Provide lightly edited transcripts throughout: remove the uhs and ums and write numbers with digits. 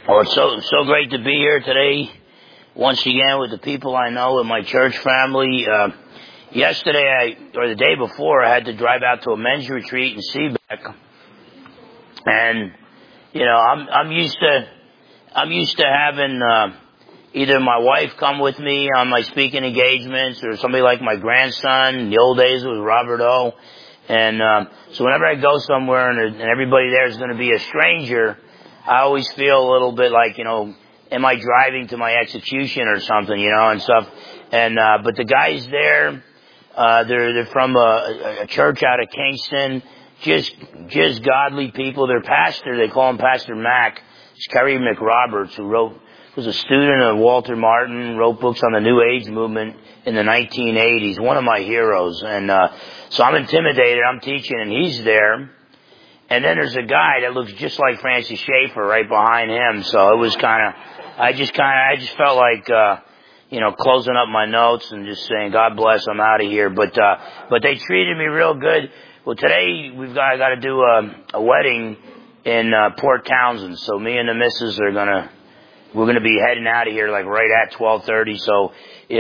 Oh, it's so great to be here today, once again with the people I know, with my church family. Yesterday, or the day before, I had to drive out to a men's retreat in Seebeck, and I'm used to having either my wife come with me on my speaking engagements, or somebody like my grandson. In the old days, it was Robert O. And so whenever I go somewhere and everybody there is going to be a stranger, I always feel a little bit like, am I driving to my execution or something, and stuff. And but the guys there, they're from a church out of Kingston, just godly people. Their pastor, they call him Pastor Mac, it's Kerry McRoberts, who was a student of Walter Martin, wrote books on the New Age movement in the 1980s, one of my heroes. And so I'm intimidated, I'm teaching, and he's there. And then there's a guy that looks just like Francis Schaeffer right behind him. So it was I just felt like, closing up my notes and just saying, God bless, I'm out of here. But they treated me real good. Well, today I got to do a wedding in Port Townsend. So me and the missus we're going to be heading out of here like right at 12:30. So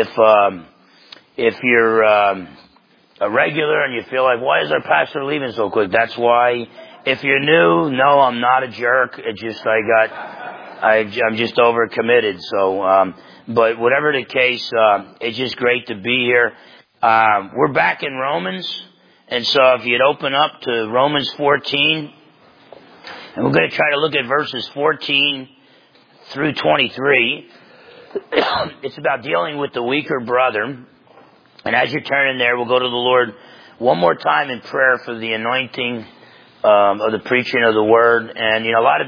if you're a regular and you feel like, why is our pastor leaving so quick? That's why. If you're new, no, I'm not a jerk. It's just I'm just overcommitted. So, but whatever the case, it's just great to be here. We're back in Romans, and so if you'd open up to Romans 14, and we're going to try to look at verses 14 through 23. It's about dealing with the weaker brother. And as you're turning there, we'll go to the Lord one more time in prayer for the anointing of the preaching of the word. And, a lot of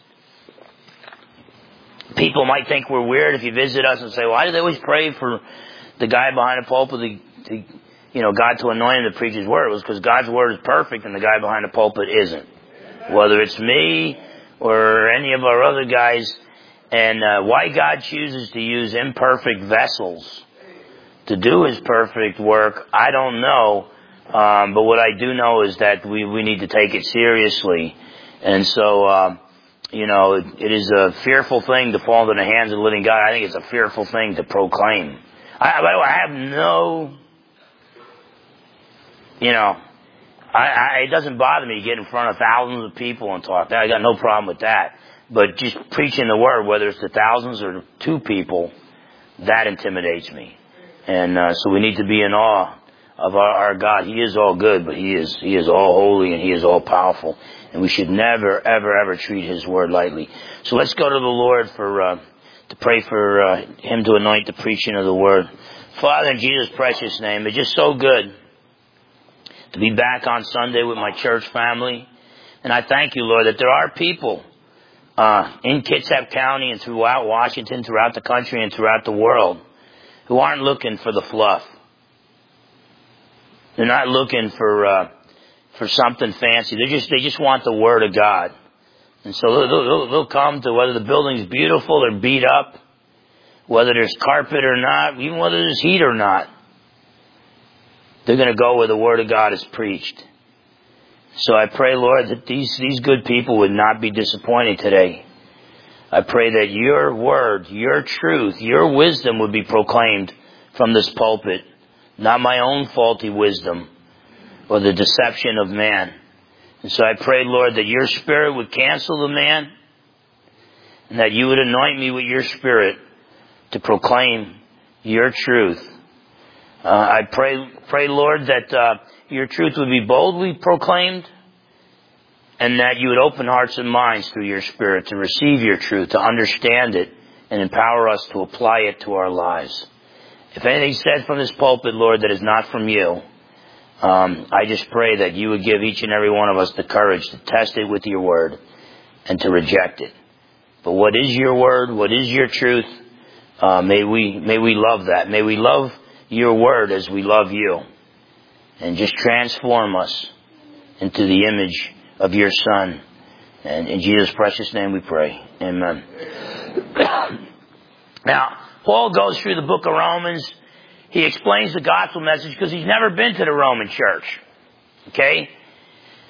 people might think we're weird if you visit us and say, why do they always pray for the guy behind the pulpit, God to anoint him to preach his word? It was because God's word is perfect and the guy behind the pulpit isn't. Whether it's me or any of our other guys. And why God chooses to use imperfect vessels to do his perfect work, I don't know. But what I do know is that we need to take it seriously. And so, it is a fearful thing to fall into the hands of the living God. I think it's a fearful thing to proclaim. By the way, I have no, it doesn't bother me to get in front of thousands of people and talk. I got no problem with that. But just preaching the word, whether it's to thousands or two people, that intimidates me. And so we need to be in awe of our God. He is all good, but He is all holy and He is all powerful. And we should never, ever, ever treat His word lightly. So let's go to the Lord to pray for Him to anoint the preaching of the word. Father, in Jesus' precious name, it's just so good to be back on Sunday with my church family. And I thank you, Lord, that there are people in Kitsap County and throughout Washington, throughout the country and throughout the world who aren't looking for the fluff. They're not looking for something fancy. They just want the Word of God. And so they'll come to whether the building's beautiful or beat up, whether there's carpet or not, even whether there's heat or not. They're going to go where the Word of God is preached. So I pray, Lord, that these good people would not be disappointed today. I pray that your word, your truth, your wisdom would be proclaimed from this pulpit, not my own faulty wisdom or the deception of man. And so I pray, Lord, that your Spirit would cancel the man and that you would anoint me with your Spirit to proclaim your truth. I pray, Lord, that your truth would be boldly proclaimed and that you would open hearts and minds through your Spirit to receive your truth, to understand it, and empower us to apply it to our lives. If anything said from this pulpit, Lord, that is not from you, I just pray that you would give each and every one of us the courage to test it with your word and to reject it. But what is your word? What is your truth? May we love that. May we love your word as we love you. And just transform us into the image of your Son. And in Jesus' precious name we pray. Amen. Now, Paul goes through the book of Romans. He explains the gospel message because he's never been to the Roman church. Okay?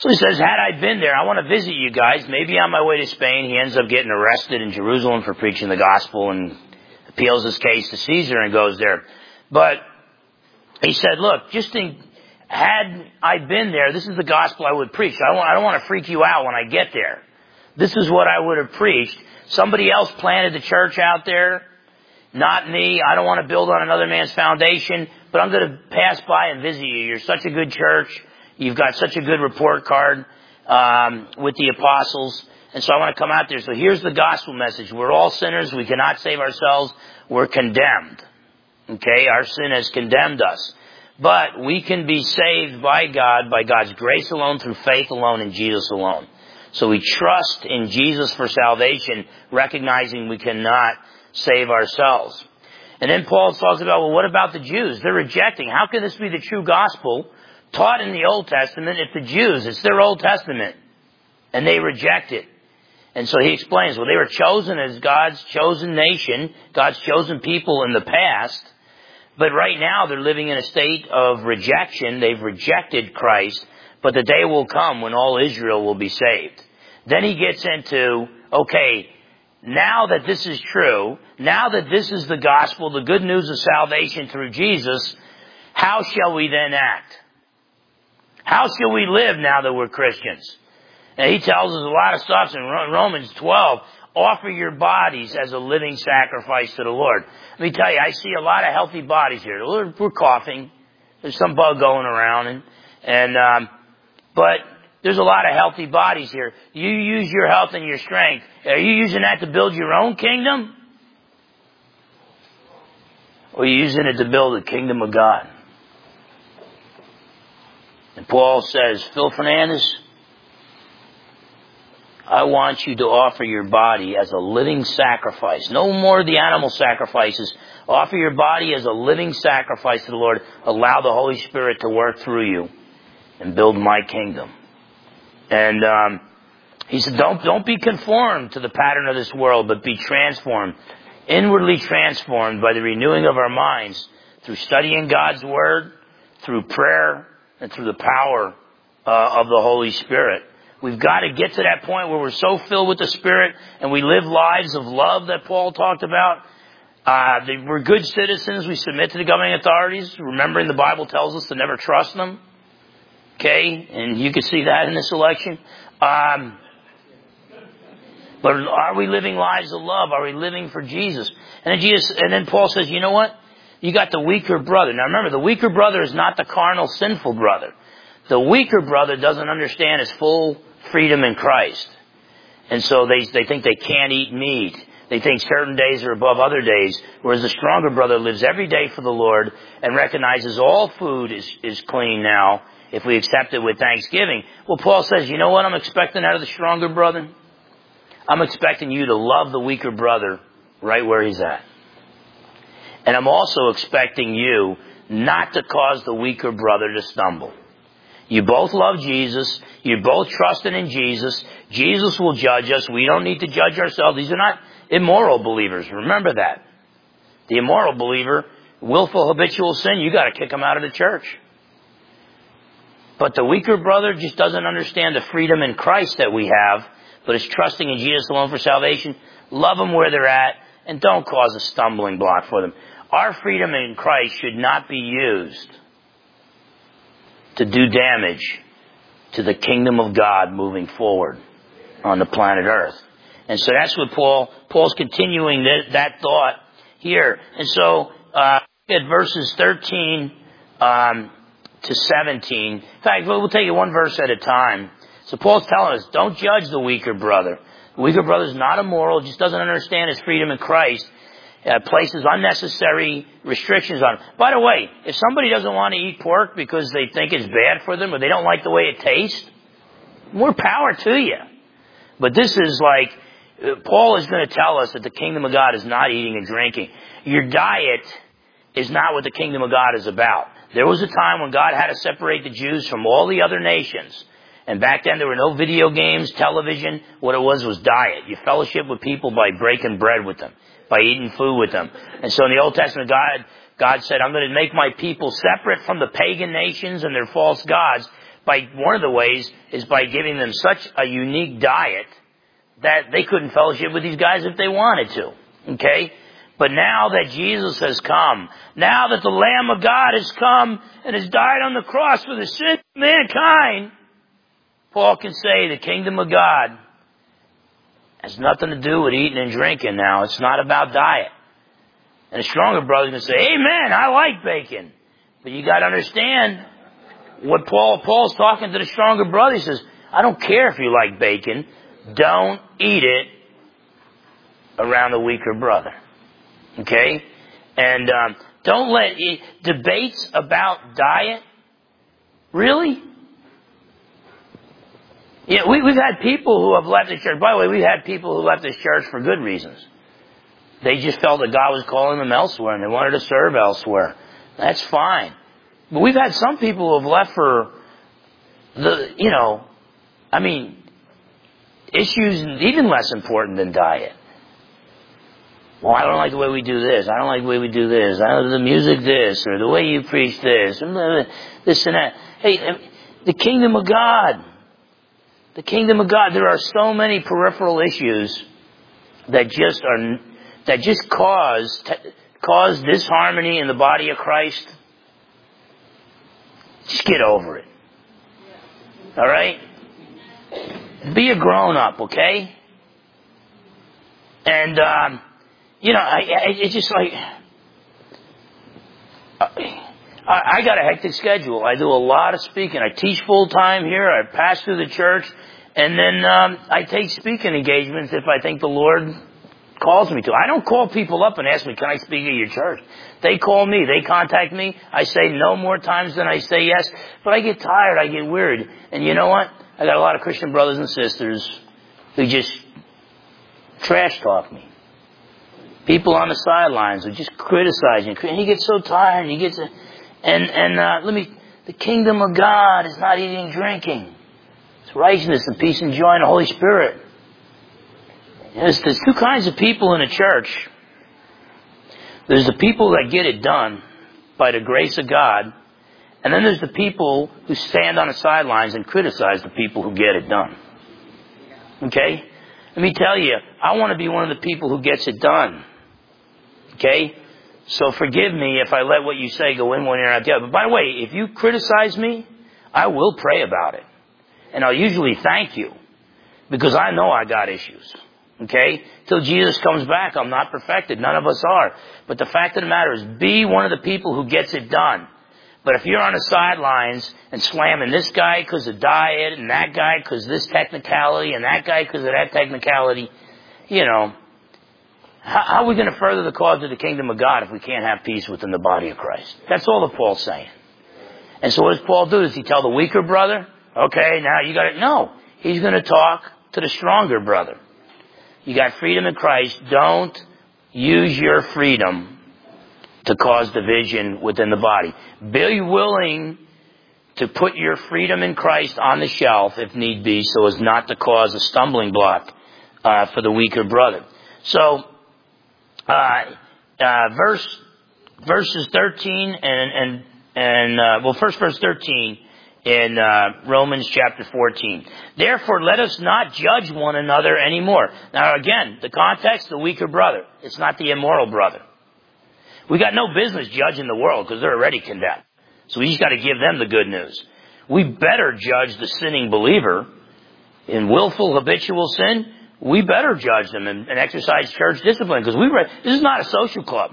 So he says, had I been there, I want to visit you guys. Maybe on my way to Spain, he ends up getting arrested in Jerusalem for preaching the gospel and appeals his case to Caesar and goes there. But he said, look, had I been there, this is the gospel I would preach. I don't want to freak you out when I get there. This is what I would have preached. Somebody else planted the church out there, not me. I don't want to build on another man's foundation, but I'm going to pass by and visit you. You're such a good church. You've got such a good report card with the apostles. And so I want to come out there. So here's the gospel message. We're all sinners. We cannot save ourselves. We're condemned. Okay? Our sin has condemned us. But we can be saved by God, by God's grace alone, through faith alone, in Jesus alone. So we trust in Jesus for salvation, recognizing we cannot save ourselves. And then Paul talks about, well, what about the Jews? They're rejecting. How can this be the true gospel taught in the Old Testament if the Jews, it's their Old Testament, and they reject it? And so he explains, well, they were chosen as God's chosen nation, God's chosen people in the past, but right now they're living in a state of rejection. They've rejected Christ, but the day will come when all Israel will be saved. Then he gets into, okay, now that this is true, now that this is the gospel, the good news of salvation through Jesus, how shall we then act? How shall we live now that we're Christians? And he tells us a lot of stuff in Romans 12. Offer your bodies as a living sacrifice to the Lord. Let me tell you, I see a lot of healthy bodies here. We're coughing. There's some bug going around. But there's a lot of healthy bodies here. You use your health and your strength. Are you using that to build your own kingdom? Or are you using it to build the kingdom of God? And Paul says, Phil Fernandez, I want you to offer your body as a living sacrifice. No more of the animal sacrifices. Offer your body as a living sacrifice to the Lord. Allow the Holy Spirit to work through you and build my kingdom. And he said, don't be conformed to the pattern of this world, but be transformed, inwardly transformed by the renewing of our minds through studying God's Word, through prayer, and through the power of the Holy Spirit. We've got to get to that point where we're so filled with the Spirit and we live lives of love that Paul talked about. We're good citizens. We submit to the governing authorities. Remembering the Bible tells us to never trust them. Okay? And you can see that in this election. But are we living lives of love? Are we living for Jesus? And then Paul says, you know what? You got the weaker brother. Now remember, the weaker brother is not the carnal, sinful brother. The weaker brother doesn't understand his full freedom in Christ. And so they think they can't eat meat. They think certain days are above other days. Whereas the stronger brother lives every day for the Lord and recognizes all food is clean now if we accept it with thanksgiving. Well, Paul says, you know what I'm expecting out of the stronger brother? I'm expecting you to love the weaker brother right where he's at. And I'm also expecting you not to cause the weaker brother to stumble. You both love Jesus. You're both trusting in Jesus. Jesus will judge us. We don't need to judge ourselves. These are not immoral believers. Remember that. The immoral believer, willful habitual sin, you got to kick them out of the church. But the weaker brother just doesn't understand the freedom in Christ that we have, but is trusting in Jesus alone for salvation. Love them where they're at and don't cause a stumbling block for them. Our freedom in Christ should not be used to do damage to the kingdom of God moving forward on the planet Earth. And so that's what Paul's continuing that thought here. And so, at verses 13, to 17. In fact, we'll take it one verse at a time. So Paul's telling us, don't judge the weaker brother. The weaker brother is not immoral, just doesn't understand his freedom in Christ. Places unnecessary restrictions on him. By the way, if somebody doesn't want to eat pork because they think it's bad for them or they don't like the way it tastes, more power to you. But this is like, Paul is going to tell us that the kingdom of God is not eating and drinking. Your diet is not what the kingdom of God is about. There was a time when God had to separate the Jews from all the other nations. And back then there were no video games, television. What it was diet. You fellowship with people by breaking bread with them, by eating food with them. And so in the Old Testament, God said, I'm going to make my people separate from the pagan nations and their false gods, one of the ways is by giving them such a unique diet that they couldn't fellowship with these guys if they wanted to. Okay? But now that Jesus has come, now that the Lamb of God has come and has died on the cross for the sin of mankind, Paul can say the kingdom of God has nothing to do with eating and drinking now. It's not about diet. And a stronger brother can say, amen, I like bacon. But you got to understand what Paul's talking to the stronger brother. He says, I don't care if you like bacon. Don't eat it around the weaker brother. Okay? And don't let debates about diet. Really? Yeah, we've had people who have left the church. By the way, we've had people who left this church for good reasons. They just felt that God was calling them elsewhere and they wanted to serve elsewhere. That's fine. But we've had some people who have left for issues even less important than diet. Well, I don't like the way we do this. I don't like the way we do this. I don't, the music this, or the way you preach this, and this and that. Hey, the kingdom of God. The kingdom of God. There are so many peripheral issues that just cause disharmony in the body of Christ. Just get over it. All right? Be a grown-up, okay? And, it's just like, I got a hectic schedule. I do a lot of speaking. I teach full-time here. I pastor the church. And then I take speaking engagements if I think the Lord calls me to. I don't call people up and ask me, can I speak at your church? They call me. They contact me. I say no more times than I say yes. But I get tired. I get weird. And you know what? I got a lot of Christian brothers and sisters who just trash talk me. People on the sidelines who just criticize you. And you get so tired. You get to, the kingdom of God is not eating and drinking. It's righteousness and peace and joy in the Holy Spirit. There's two kinds of people in a church. There's the people that get it done by the grace of God. And then there's the people who stand on the sidelines and criticize the people who get it done. Okay? Let me tell you, I want to be one of the people who gets it done. Okay? So forgive me if I let what you say go in one ear and out the other. But by the way, if you criticize me, I will pray about it. And I'll usually thank you. Because I know I got issues. Okay? Till Jesus comes back, I'm not perfected. None of us are. But the fact of the matter is, be one of the people who gets it done. But if you're on the sidelines and slamming this guy because of diet and that guy because of this technicality and that guy because of that technicality, how are we going to further the cause of the kingdom of God if we can't have peace within the body of Christ? That's all that Paul's saying. And so what does Paul do? Does he tell the weaker brother, okay, now you got it? No. He's going to talk to the stronger brother. You got freedom in Christ. Don't use your freedom to cause division within the body. Be willing to put your freedom in Christ on the shelf if need be, so as not to cause a stumbling block for the weaker brother. So, verses 13 first verse 13 in Romans chapter 14. Therefore, let us not judge one another anymore. Now, again, the context, the weaker brother. It's not the immoral brother. We got no business judging the world because they're already condemned. So we just got to give them the good news. We better judge the sinning believer in willful, habitual sin. We better judge them and exercise church discipline because this is not a social club.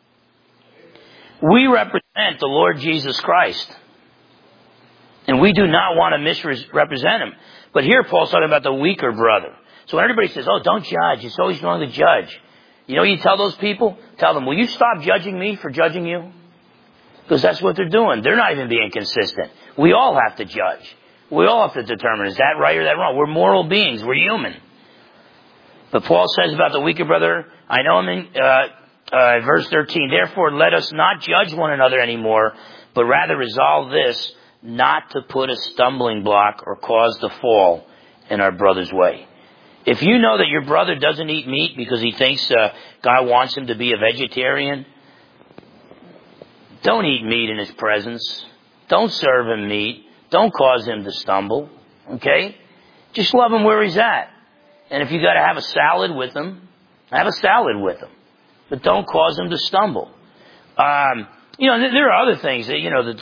We represent the Lord Jesus Christ. And we do not want to misrepresent him. But here Paul's talking about the weaker brother. So when everybody says, oh, don't judge, it's always wrong to judge. You know what you tell those people? Tell them, will you stop judging me for judging you? Because that's what they're doing. They're not even being consistent. We all have to judge. We all have to determine, is that right or that wrong? We're moral beings. We're human. But Paul says about the weaker brother, I know him in verse 13, therefore let us not judge one another anymore, but rather resolve this, not to put a stumbling block or cause the fall in our brother's way. If you know that your brother doesn't eat meat because he thinks God wants him to be a vegetarian, don't eat meat in his presence. Don't serve him meat. don't cause him to stumble. Okay? Just love him where he's at. And if you got to have a salad with him, have a salad with him. But don't cause him to stumble. There are other things that,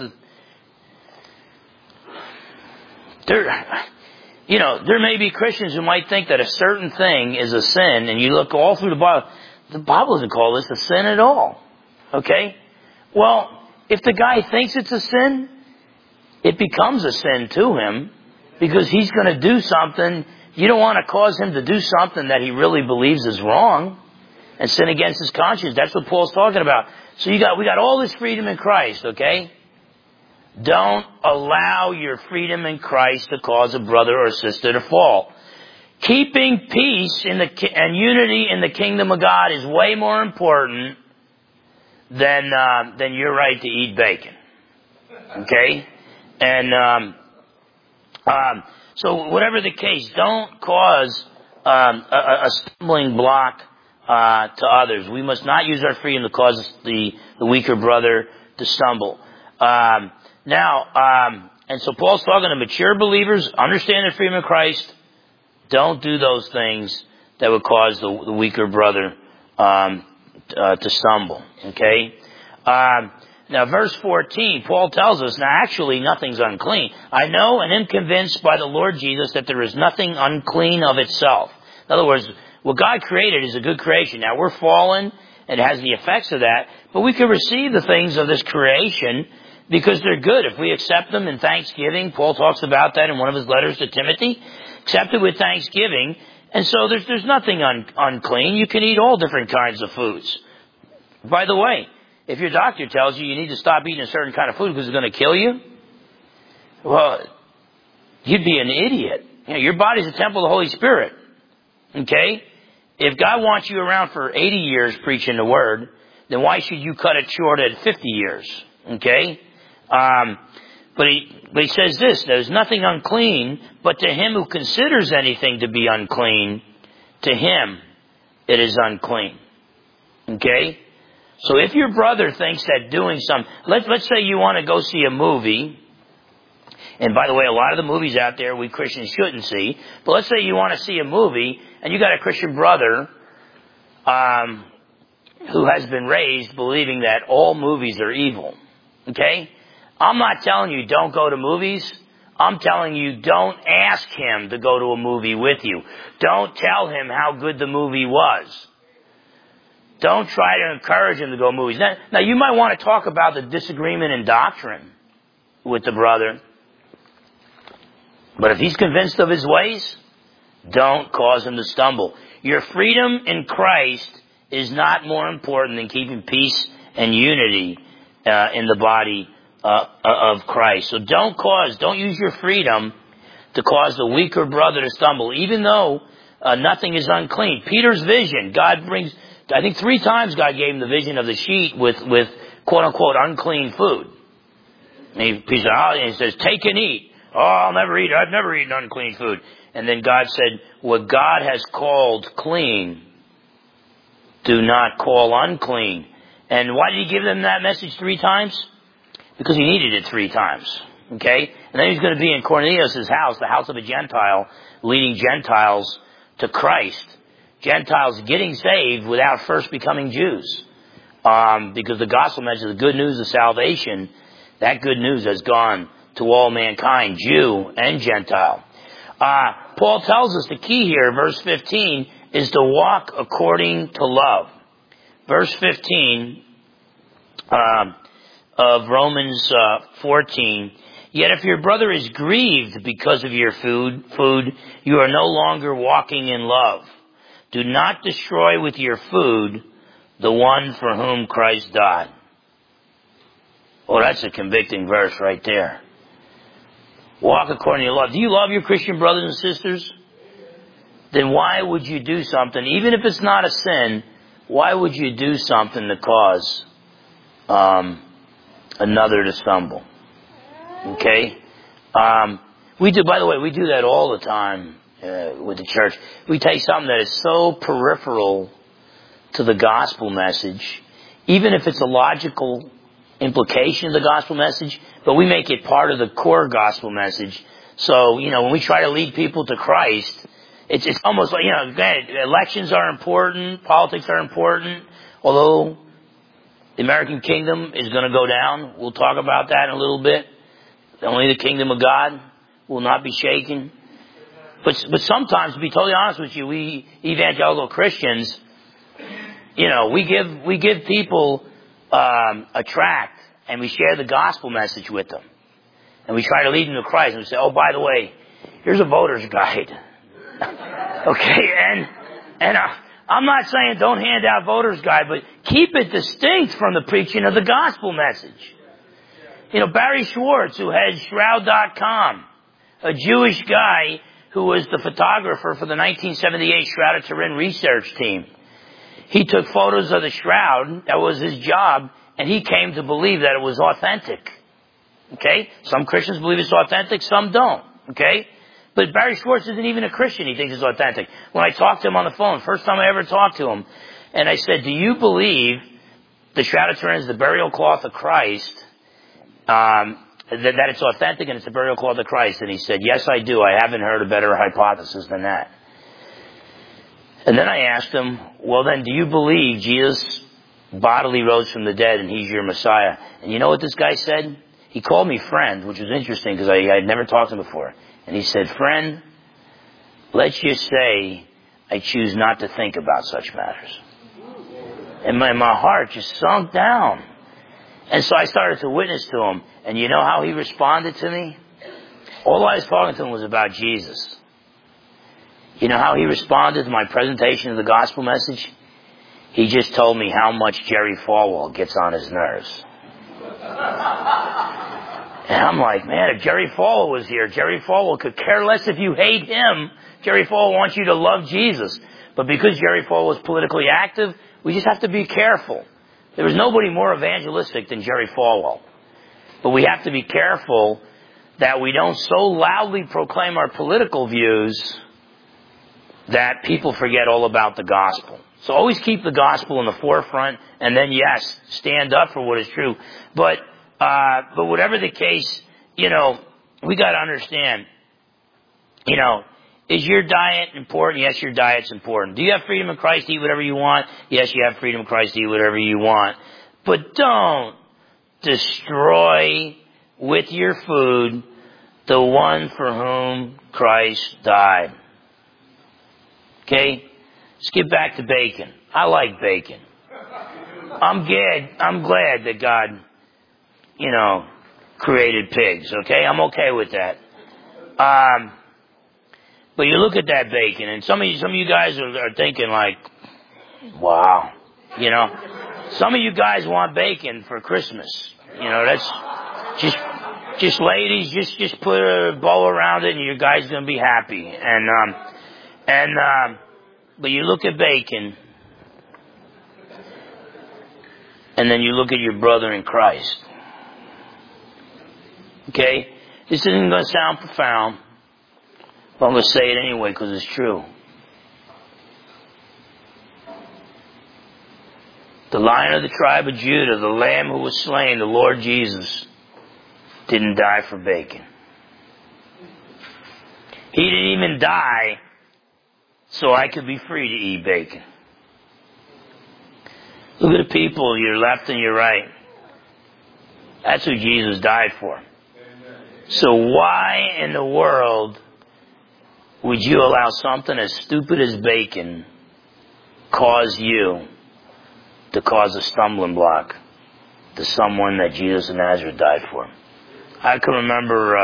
there may be Christians who might think that a certain thing is a sin, and you look all through the Bible doesn't call this a sin at all. Okay? Well, if the guy thinks it's a sin, it becomes a sin to him, because he's going to do something. You don't want to cause him to do something that he really believes is wrong and sin against his conscience. That's what Paul's talking about. So we got all this freedom in Christ, okay? Don't allow your freedom in Christ to cause a brother or sister to fall. Keeping peace and unity in the kingdom of God is way more important than your right to eat bacon. Okay? And so whatever the case, don't cause a stumbling block to others. We must not use our freedom to cause the weaker brother to stumble. And so Paul's talking to mature believers, understand their freedom in Christ. Don't do those things that would cause the weaker brother to stumble. Okay? Now, verse 14, Paul tells us, now actually nothing's unclean. I know and am convinced by the Lord Jesus that there is nothing unclean of itself. In other words, what God created is a good creation. Now, we're fallen, and it has the effects of that, but we can receive the things of this creation because they're good. If we accept them in thanksgiving, Paul talks about that in one of his letters to Timothy, accept it with thanksgiving, and so there's nothing unclean. You can eat all different kinds of foods. By the way, if your doctor tells you need to stop eating a certain kind of food because it's going to kill you, well, you'd be an idiot. Your body's a temple of the Holy Spirit. Okay? If God wants you around for 80 years preaching the Word, then why should you cut it short at 50 years? Okay? But he says this, there's nothing unclean, but to him who considers anything to be unclean, to him it is unclean. Okay? So if your brother thinks that doing let's say you want to go see a movie, and by the way, a lot of the movies out there we Christians shouldn't see, but let's say you want to see a movie, and you got a Christian brother who has been raised believing that all movies are evil. Okay? I'm not telling you don't go to movies. I'm telling you don't ask him to go to a movie with you. Don't tell him how good the movie was. Don't try to encourage him to go to movies. Now, you might want to talk about the disagreement in doctrine with the brother. But if he's convinced of his ways, don't cause him to stumble. Your freedom in Christ is not more important than keeping peace and unity in the body of Christ. So don't use your freedom to cause the weaker brother to stumble, even though nothing is unclean. Peter's vision, I think 3 times God gave him the vision of the sheet with quote unquote unclean food. And he says, take and eat. Oh, I've never eaten unclean food. And then God said, what God has called clean, do not call unclean. And why did he give them that message 3 times? Because he needed it 3 times. Okay? And then he's going to be in Cornelius' house, the house of a Gentile, leading Gentiles to Christ. Gentiles getting saved without first becoming Jews. Because the gospel message, the good news of salvation, that good news has gone to all mankind, Jew and Gentile. Paul tells us the key here, verse 15, is to walk according to love. Verse 15 of Romans 14, yet if your brother is grieved because of your food, you are no longer walking in love. Do not destroy with your food the one for whom Christ died. Oh, that's a convicting verse right there. Walk according to love. Do you love your Christian brothers and sisters? Then why would you do something, even if it's not a sin, why would you do something to cause another to stumble? Okay? We do that all the time with the church. We take something that is so peripheral to the gospel message, even if it's a logical implication of the gospel message, but we make it part of the core gospel message. So, when we try to lead people to Christ, it's almost like, elections are important, politics are important, although the American kingdom is going to go down. We'll talk about that in a little bit. Only the kingdom of God will not be shaken. But sometimes, to be totally honest with you, we evangelical Christians, we give people a tract and we share the gospel message with them. And we try to lead them to Christ. And we say, oh, by the way, here's a voter's guide. Okay, and I'm not saying don't hand out voter's guide, but keep it distinct from the preaching of the gospel message. Barry Schwartz, who heads Shroud.com, a Jewish guy who was the photographer for the 1978 Shroud of Turin research team. He took photos of the shroud. That was his job. And he came to believe that it was authentic. Okay? Some Christians believe it's authentic, some don't. Okay? But Barry Schwartz isn't even a Christian. He thinks it's authentic. When I talked to him on the phone, first time I ever talked to him, and I said, do you believe the Shroud of Turin is the burial cloth of Christ, that it's authentic and it's the burial cloth of Christ? And he said, yes, I do. I haven't heard a better hypothesis than that. And then I asked him, well then, do you believe Jesus bodily rose from the dead and he's your Messiah? And you know what this guy said? He called me friend, which was interesting because I had never talked to him before. And he said, friend, let's just say I choose not to think about such matters. And my heart just sunk down. And so I started to witness to him. And you know how he responded to me? All I was talking to him was about Jesus. You know how he responded to my presentation of the gospel message? He just told me how much Jerry Falwell gets on his nerves. And I'm like, man, if Jerry Falwell was here, Jerry Falwell could care less if you hate him. Jerry Falwell wants you to love Jesus. But because Jerry Falwell was politically active, we just have to be careful. There was nobody more evangelistic than Jerry Falwell. But we have to be careful that we don't so loudly proclaim our political views that people forget all about the gospel. So always keep the gospel in the forefront, and then yes, stand up for what is true. But whatever the case, we got to understand, is your diet important? Yes, your diet's important. Do you have freedom in Christ to eat whatever you want? Yes, you have freedom in Christ to eat whatever you want. But don't destroy with your food the one for whom Christ died. Okay? Let's get back to bacon. I like bacon. I'm glad that God, created pigs. Okay? I'm okay with that. But you look at that bacon, and some of you guys are thinking like, wow. Some of you guys want bacon for Christmas. That's just ladies, just put a bow around it and your guy's gonna be happy. But you look at bacon, and then you look at your brother in Christ. Okay? This isn't going to sound profound, but I'm going to say it anyway because it's true. The Lion of the tribe of Judah, the Lamb who was slain, the Lord Jesus, didn't die for bacon. He didn't even die so I could be free to eat bacon. Look at the people, your left and your right. That's who Jesus died for. So why in the world would you allow something as stupid as bacon cause you to cause a stumbling block to someone that Jesus of Nazareth died for? I can remember,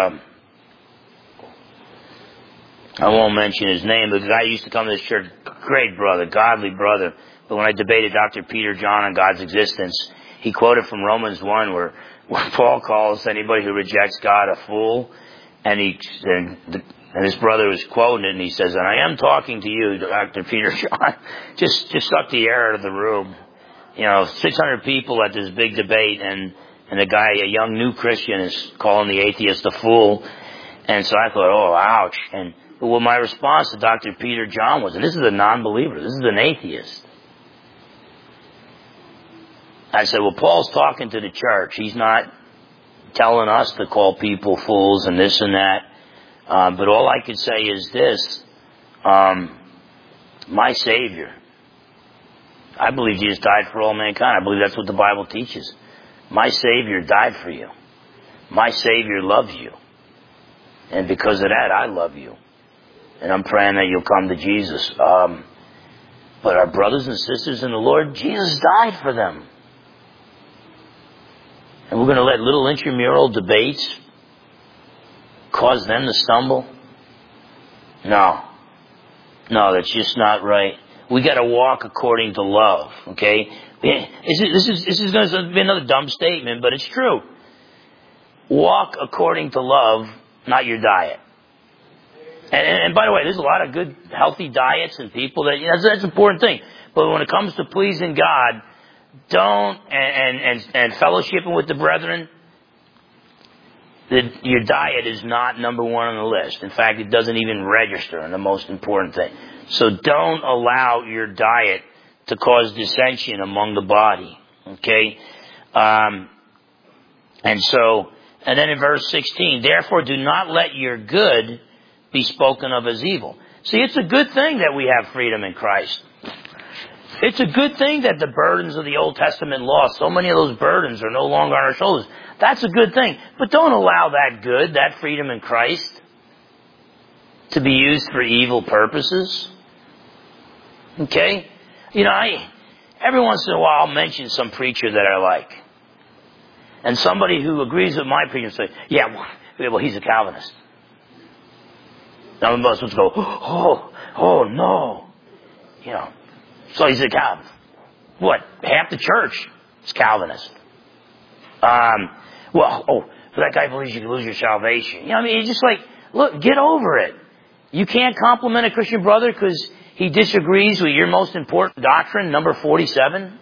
I won't mention his name, but the guy used to come to this church, great brother, godly brother. But when I debated Dr. Peter John on God's existence, he quoted from Romans 1 where Paul calls anybody who rejects God a fool. And this brother was quoting it, and he says, and I am talking to you, Dr. Peter John. Just suck the air out of the room. 600 people at this big debate, and a guy, a young new Christian, is calling the atheist a fool. And so I thought, oh, ouch. And well, my response to Dr. Peter John was, and this is a non-believer, this is an atheist. I said, well, Paul's talking to the church. He's not telling us to call people fools and this and that. But all I could say is this. My Savior, I believe Jesus died for all mankind. I believe that's what the Bible teaches. My Savior died for you. My Savior loves you. And because of that, I love you. And I'm praying that you'll come to Jesus. But our brothers and sisters in the Lord, Jesus died for them. And we're going to let little intramural debates cause them to stumble? No, that's just not right. We got to walk according to love, okay? This is going to be another dumb statement, but it's true. Walk according to love, not your diet. And by the way, there's a lot of good, healthy diets and people that's an important thing. But when it comes to pleasing God, don't, and fellowshipping with the brethren, your diet is not number one on the list. In fact, it doesn't even register on the most important thing. So don't allow your diet to cause dissension among the body. Okay? And then in verse 16, therefore do not let your good be spoken of as evil. See, it's a good thing that we have freedom in Christ. It's a good thing that the burdens of the Old Testament law, so many of those burdens are no longer on our shoulders. That's a good thing. But don't allow that good, that freedom in Christ, to be used for evil purposes. Okay? Every once in a while I'll mention some preacher that I like. And somebody who agrees with my preacher say, yeah, well, he's a Calvinist. Now I'm supposed to go, oh, no. So he's a Calvinist. What? Half the church is Calvinist. But that guy believes you can lose your salvation. It's just like, look, get over it. You can't compliment a Christian brother because he disagrees with your most important doctrine, number 47.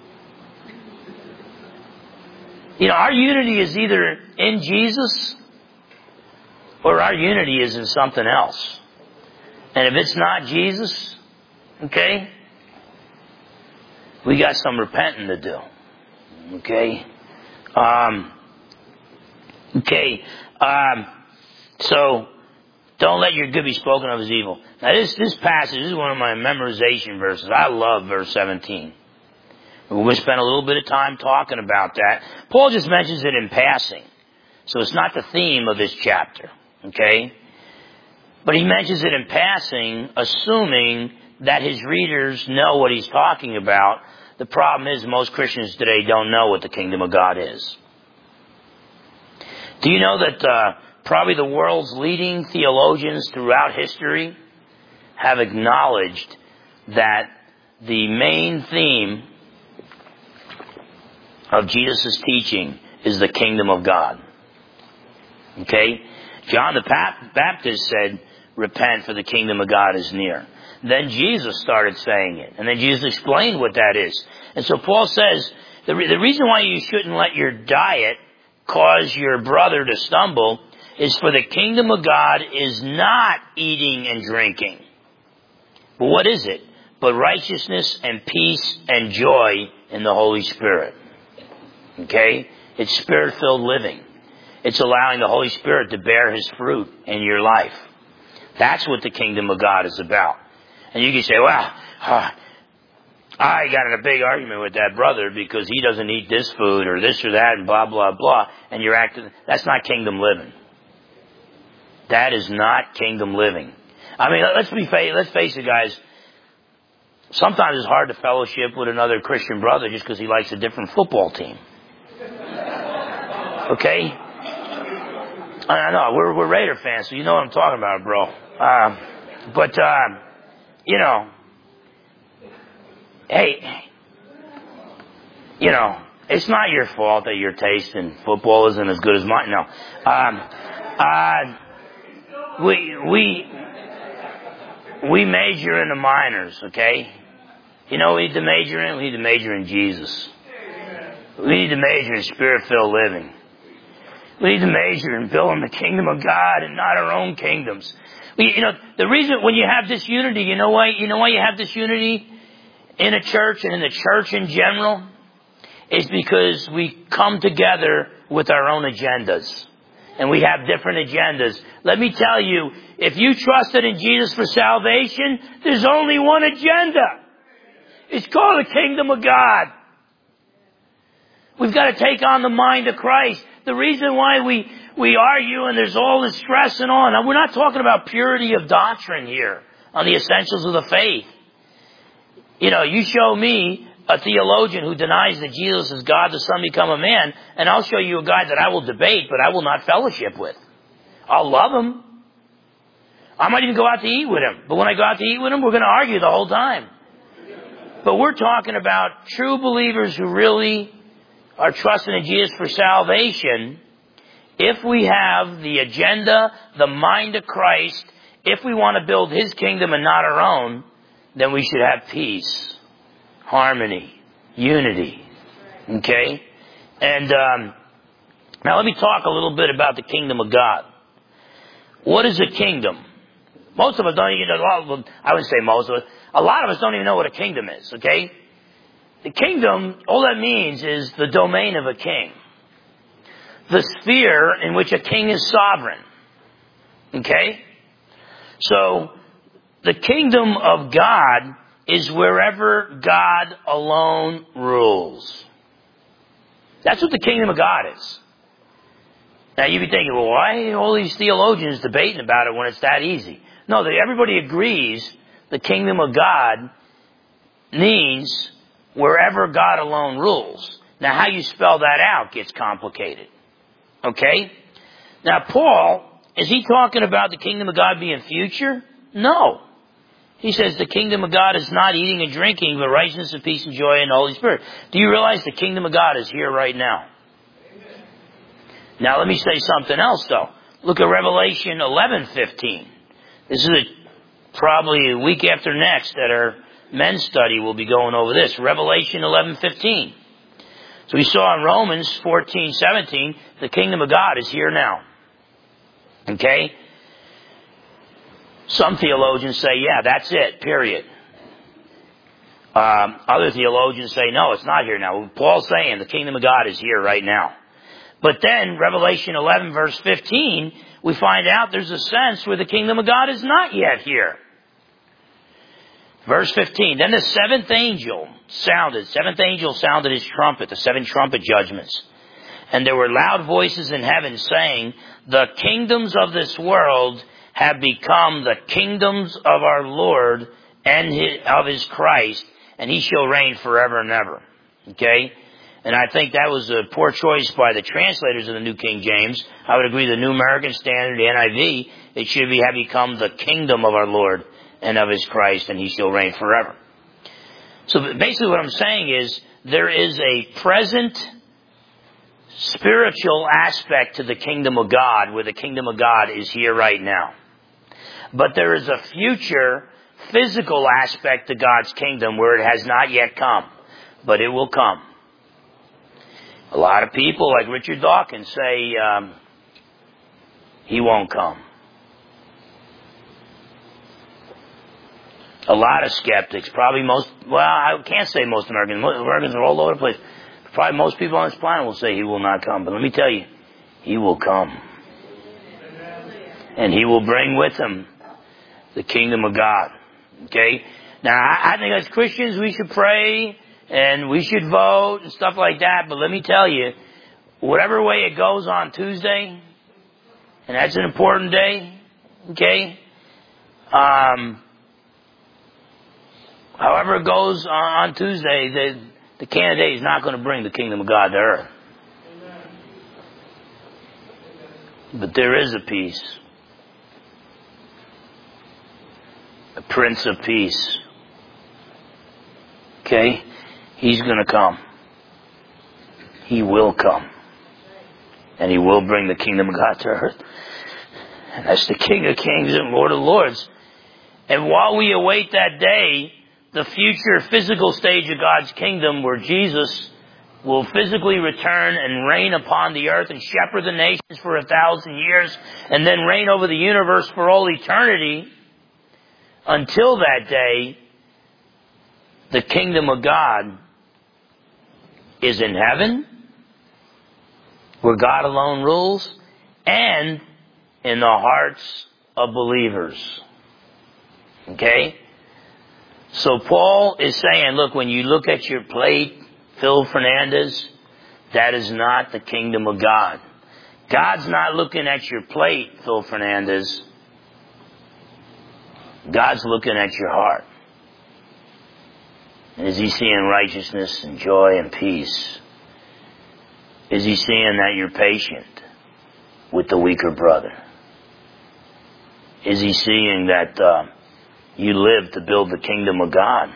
Our unity is either in Jesus or our unity is in something else. And if it's not Jesus, okay, we got some repenting to do. Okay? So don't let your good be spoken of as evil. Now this passage is one of my memorization verses. I love verse 17. We're going to spend a little bit of time talking about that. Paul just mentions it in passing. So it's not the theme of this chapter. Okay? But he mentions it in passing, assuming that his readers know what he's talking about. The problem is most Christians today don't know what the kingdom of God is. Do you know that probably the world's leading theologians throughout history have acknowledged that the main theme of Jesus' teaching is the kingdom of God? Okay? John the Baptist said, repent for the kingdom of God is near. Then Jesus started saying it. And then Jesus explained what that is. And so Paul says, the reason why you shouldn't let your diet cause your brother to stumble is for the kingdom of God is not eating and drinking. But what is it? But righteousness and peace and joy in the Holy Spirit. Okay? It's Spirit-filled living. It's allowing the Holy Spirit to bear His fruit in your life. That's what the kingdom of God is about. And you can say, well, I got in a big argument with that brother because he doesn't eat this food or this or that and blah, blah, blah. And you're acting, that's not kingdom living. That is not kingdom living. Let's face it, guys. Sometimes it's hard to fellowship with another Christian brother just because he likes a different football team. Okay? I know, we're Raider fans, so you know what I'm talking about, bro. Hey, it's not your fault that your taste in football isn't as good as mine. No. We major in the minors, okay? You know what we need to major in? We need to major in Jesus. We need to major in Spirit-filled living. We need to major in building the kingdom of God and not our own kingdoms. The reason when you have this unity, you know why you have this unity in a church and in the church in general? is because we come together with our own agendas. And we have different agendas. Let me tell you, if you trusted in Jesus for salvation, there's only one agenda. It's called the kingdom of God. We've got to take on the mind of Christ. The reason why we argue and there's all this stress and all, now we're not talking about purity of doctrine here on the essentials of the faith. You show me a theologian who denies that Jesus is God, the Son become a man, and I'll show you a guy that I will debate, but I will not fellowship with. I'll love him. I might even go out to eat with him. But when I go out to eat with him, we're going to argue the whole time. But we're talking about true believers who really are trusting in Jesus for salvation. If we have the agenda, the mind of Christ, if we want to build His kingdom and not our own, then we should have peace, harmony, unity. Okay? And now let me talk a little bit about the kingdom of God. What is a kingdom? Most of us don't even know. I wouldn't say most of us. A lot of us don't even know what a kingdom is. Okay? The kingdom, all that means is the domain of a king. The sphere in which a king is sovereign. Okay? So, the kingdom of God is wherever God alone rules. That's what the kingdom of God is. Now you'd be thinking, well, why are all these theologians debating about it when it's that easy? No, everybody agrees the kingdom of God means wherever God alone rules. Now how you spell that out gets complicated. Okay? Now Paul, is he talking about the kingdom of God being future? No. He says the kingdom of God is not eating and drinking, but righteousness and peace and joy in the Holy Spirit. Do you realize the kingdom of God is here right now? Amen. Now let me say something else though. Look at Revelation 11:15. This is probably a week after next at our men's study we'll be going over this. Revelation 11:15. So we saw in Romans 14:17, the kingdom of God is here now. Okay? Some theologians say, yeah, that's it, period. Other theologians say, no, it's not here now. Paul's saying the kingdom of God is here right now. But then, Revelation 11 verse 15, we find out there's a sense where the kingdom of God is not yet here. Verse 15, then the seventh angel sounded his trumpet, the 7 trumpet judgments. And there were loud voices in heaven saying, the kingdoms of this world have become the kingdoms of our Lord and of His Christ, and He shall reign forever and ever. Okay? And I think that was a poor choice by the translators of the New King James. I would agree the New American Standard, the NIV, it should have become the kingdom of our Lord and of His Christ, and He shall reign forever. So basically what I'm saying is, there is a present spiritual aspect to the kingdom of God, where the kingdom of God is here right now. But there is a future physical aspect to God's kingdom where it has not yet come. But it will come. A lot of people, like Richard Dawkins, say He won't come. A lot of skeptics, probably I can't say most Americans. Most Americans are all over the place. Probably most people on this planet will say He will not come. But let me tell you, He will come. And He will bring with Him the kingdom of God. Okay? Now, I think as Christians we should pray and we should vote and stuff like that. But let me tell you, whatever way it goes on Tuesday, and that's an important day, okay? However it goes on Tuesday, the candidate is not going to bring the kingdom of God to earth. But there is a peace. A Prince of Peace. Okay? He's going to come. He will come. And He will bring the kingdom of God to earth. And that's the King of Kings and Lord of Lords. And while we await that day, the future physical stage of God's kingdom where Jesus will physically return and reign upon the earth and shepherd the nations for 1,000 years and then reign over the universe for all eternity, until that day, the kingdom of God is in heaven, where God alone rules, and in the hearts of believers. Okay? So Paul is saying, look, when you look at your plate, Phil Fernandez, that is not the kingdom of God. God's not looking at your plate, Phil Fernandez. God's looking at your heart. And is He seeing righteousness and joy and peace? Is He seeing that you're patient with the weaker brother? Is He seeing that you live to build the kingdom of God?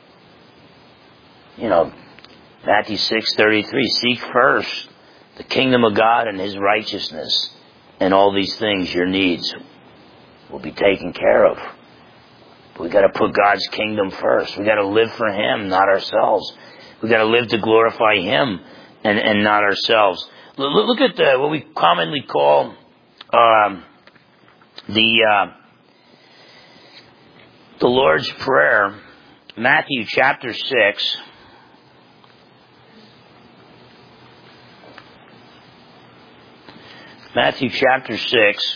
You know, Matthew 6:33, seek first the kingdom of God and His righteousness, and all these things, your needs, will be taken care of. But we got to put God's kingdom first. We got to live for Him, not ourselves. We got to live to glorify Him and not ourselves. Look at what we commonly call the Lord's Prayer, Matthew chapter 6. Matthew chapter 6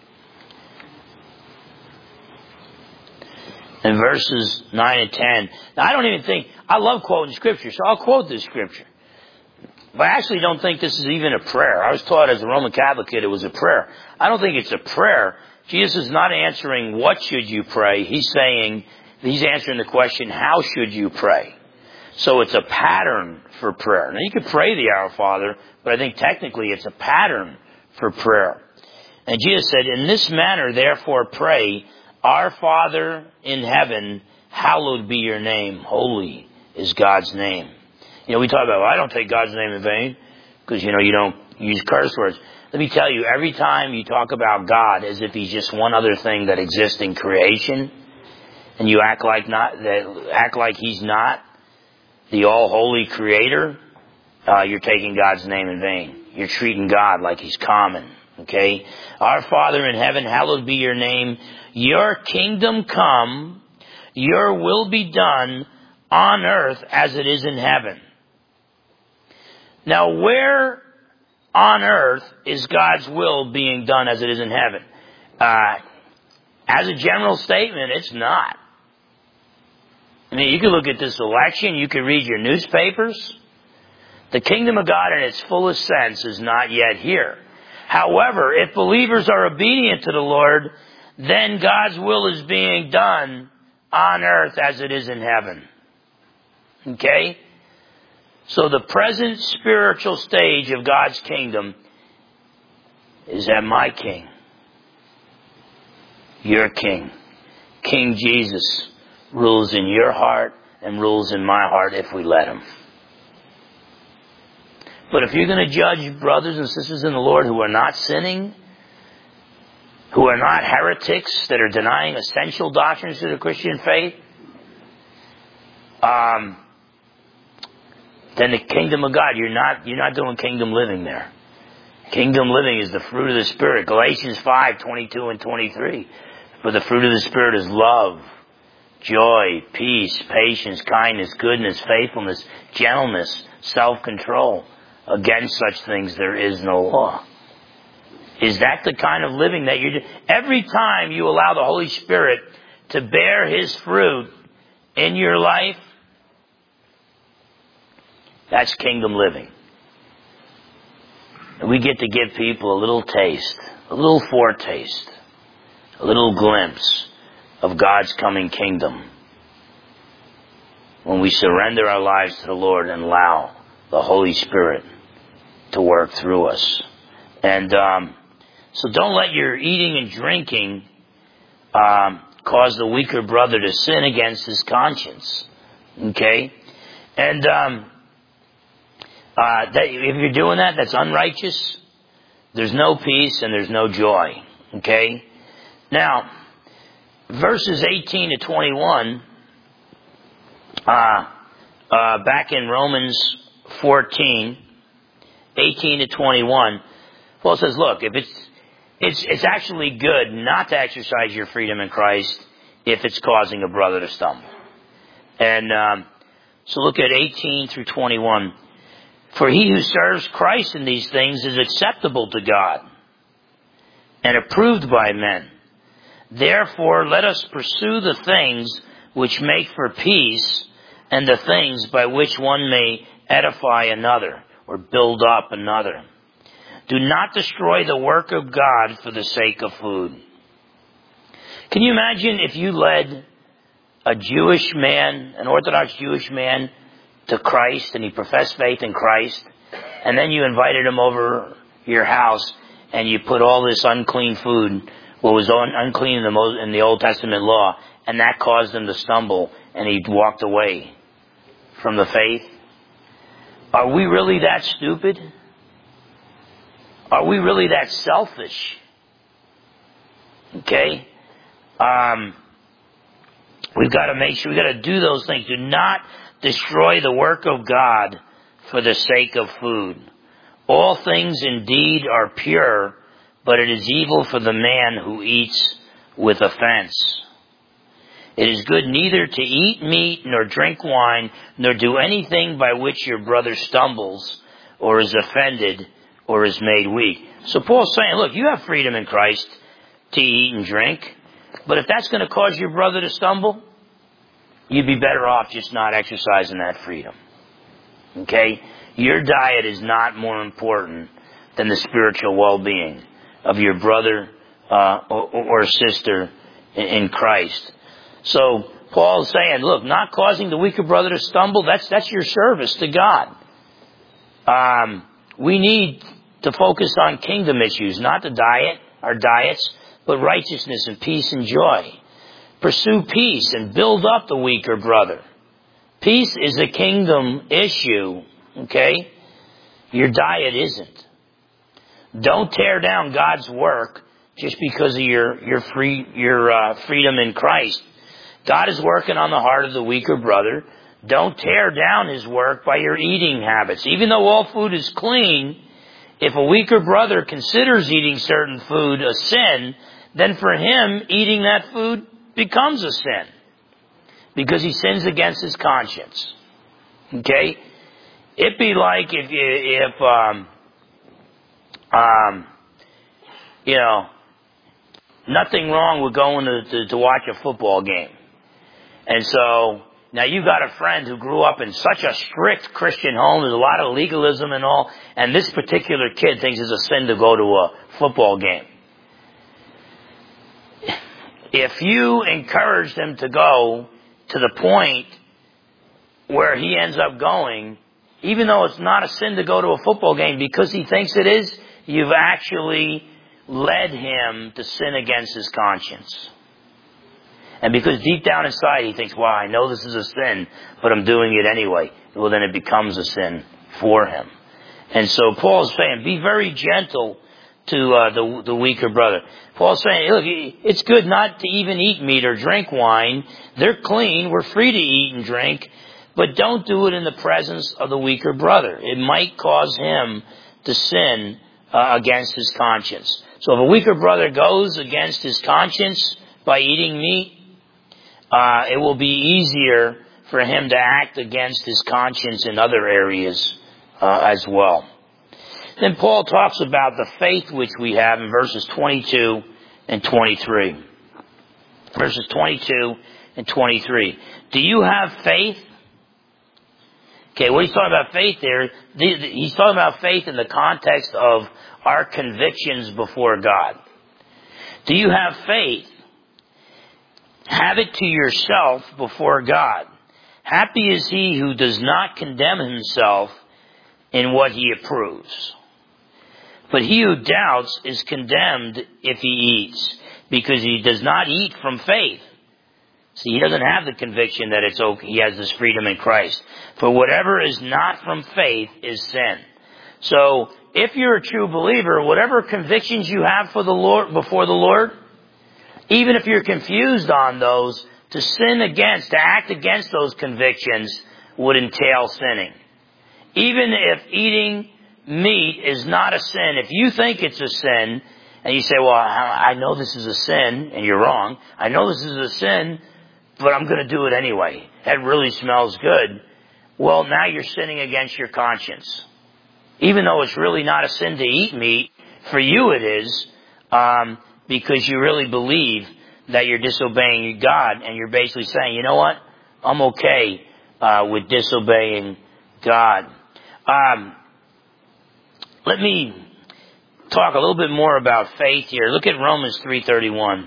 and verses 9 and 10. Now, I love quoting scripture, so I'll quote this scripture. But I actually don't think this is even a prayer. I was taught as a Roman Catholic kid it was a prayer. I don't think it's a prayer. Jesus is not answering what should you pray. He's answering the question, how should you pray? So it's a pattern for prayer. Now you could pray the Our Father, but I think technically it's a pattern for prayer. And Jesus said, in this manner therefore pray, Our Father in heaven, hallowed be your name. Holy is God's name. You know, we talk about, well, I don't take God's name in vain, because, you don't use curse words. Let me tell you, every time you talk about God as if He's just one other thing that exists in creation, and you act like He's not the all-holy creator, you're taking God's name in vain. You're treating God like He's common. Okay? Our Father in heaven, hallowed be your name. Your kingdom come, your will be done on earth as it is in heaven. Now, where on earth is God's will being done as it is in heaven? As a general statement, it's not. I mean, you could look at this election, you could read your newspapers. The kingdom of God in its fullest sense is not yet here. However, if believers are obedient to the Lord, then God's will is being done on earth as it is in heaven. Okay? So the present spiritual stage of God's kingdom is that my King, your King, King Jesus, rules in your heart and rules in my heart if we let Him. But if you're going to judge brothers and sisters in the Lord who are not sinning, who are not heretics, that are denying essential doctrines of the Christian faith, then the kingdom of God, you're not doing kingdom living there. Kingdom living is the fruit of the Spirit. Galatians 5:22 and 23. For the fruit of the Spirit is love, joy, peace, patience, kindness, goodness, faithfulness, gentleness, self-control. Against such things there is no law. Is that the kind of living that you're doing? Every time you allow the Holy Spirit to bear His fruit in your life, that's kingdom living. And we get to give people a little taste, a little foretaste, a little glimpse of God's coming kingdom when we surrender our lives to the Lord and allow the Holy Spirit to work through us. And so don't let your eating and drinking cause the weaker brother to sin against his conscience. Okay? And if you're doing that, that's unrighteous. There's no peace and there's no joy. Okay? Now, verses 18 to 21, back in Romans 14, 18 to 21, Paul says, look, if it's actually good not to exercise your freedom in Christ if it's causing a brother to stumble. And so look at 18 through 21. For he who serves Christ in these things is acceptable to God and approved by men. Therefore, let us pursue the things which make for peace and the things by which one may edify another or build up another. Do not destroy the work of God for the sake of food. Can you imagine if you led a Jewish man, an Orthodox Jewish man, to Christ, and he professed faith in Christ, and then you invited him over your house and you put all this unclean food, what was unclean in the Old Testament law, and that caused him to stumble and he walked away from the faith? Are we really that stupid? Are we really that selfish? Okay? We've got to make sure, we've got to do those things. Do not destroy the work of God for the sake of food. All things indeed are pure, but it is evil for the man who eats with offense. It is good neither to eat meat, nor drink wine, nor do anything by which your brother stumbles, or is offended, or is made weak. So Paul's saying, look, you have freedom in Christ to eat and drink, but if that's going to cause your brother to stumble, you'd be better off just not exercising that freedom. Okay? Your diet is not more important than the spiritual well-being of your brother or sister in Christ. So Paul's saying, look, not causing the weaker brother to stumble, that's your service to God. We need to focus on kingdom issues, not our diets, but righteousness and peace and joy. Pursue peace and build up the weaker brother. Peace is a kingdom issue, okay? Your diet isn't. Don't tear down God's work just because of your freedom in Christ. God is working on the heart of the weaker brother. Don't tear down his work by your eating habits. Even though all food is clean, if a weaker brother considers eating certain food a sin, then for him, eating that food becomes a sin. Because he sins against his conscience. Okay? It'd be like if nothing wrong with going to watch a football game. And so, now you've got a friend who grew up in such a strict Christian home, there's a lot of legalism and all, and this particular kid thinks it's a sin to go to a football game. If you encourage him to go to the point where he ends up going, even though it's not a sin to go to a football game, because he thinks it is, you've actually led him to sin against his conscience. And because deep down inside he thinks, well, I know this is a sin, but I'm doing it anyway. Well, then it becomes a sin for him. And so Paul's saying, be very gentle to the weaker brother. Paul's saying, look, it's good not to even eat meat or drink wine. They're clean. We're free to eat and drink. But don't do it in the presence of the weaker brother. It might cause him to sin against his conscience. So if a weaker brother goes against his conscience by eating meat, it will be easier for him to act against his conscience in other areas as well. Then Paul talks about the faith which we have in verses 22 and 23. Verses 22 and 23. Do you have faith? Okay, what he's talking about faith there, he's talking about faith in the context of our convictions before God. Do you have faith? Have it to yourself before God. Happy is he who does not condemn himself in what he approves. But he who doubts is condemned if he eats, because he does not eat from faith. See, he doesn't have the conviction that it's okay. He has this freedom in Christ. For whatever is not from faith is sin. So, if you're a true believer, whatever convictions you have for the Lord, before the Lord, even if you're confused on those, to sin against, to act against those convictions would entail sinning. Even if eating meat is not a sin, if you think it's a sin, and you say, well, I know this is a sin, and you're wrong. I know this is a sin, but I'm going to do it anyway. That really smells good. Well, now you're sinning against your conscience. even though it's really not a sin to eat meat, for you it is, because you really believe that you're disobeying God, and you're basically saying, you know what, I'm okay with disobeying God. Let me talk a little bit more about faith here. Look at Romans 3:31.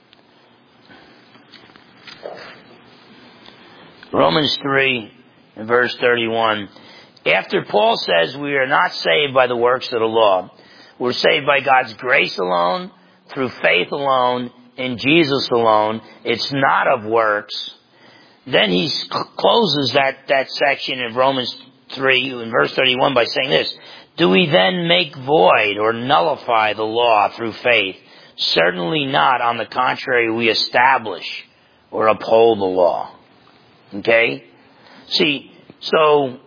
Romans 3 and verse 31. After Paul says we are not saved by the works of the law, we're saved by God's grace alone, through faith alone, in Jesus alone. It's not of works. Then he closes that section in Romans 3 in verse 31 by saying this: do we then make void or nullify the law through faith? Certainly not. On the contrary, we establish or uphold the law. Okay? See, so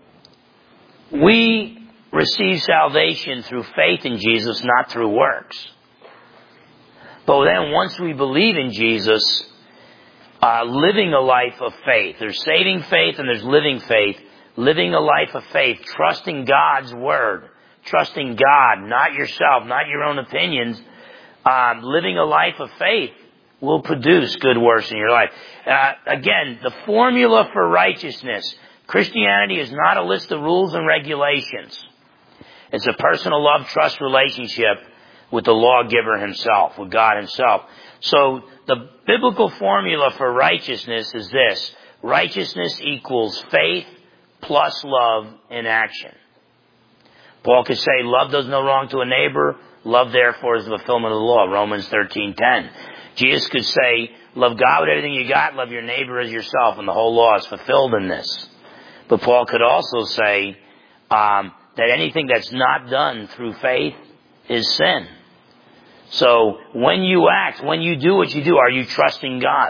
we receive salvation through faith in Jesus, not through works. But then once we believe in Jesus, living a life of faith. There's saving faith and there's living faith. Living a life of faith, trusting God's word, trusting God, not yourself, not your own opinions. Living a life of faith will produce good works in your life. Again, the formula for righteousness. Christianity is not a list of rules and regulations. It's a personal love, trust relationship with the lawgiver himself, with God himself. So the biblical formula for righteousness is this: righteousness equals faith plus love in action. Paul could say, love does no wrong to a neighbor. Love, therefore, is the fulfillment of the law. Romans 13:10. Jesus could say, love God with everything you got. Love your neighbor as yourself. And the whole law is fulfilled in this. But Paul could also say that anything that's not done through faith is sin. So when you act, when you do what you do, are you trusting God?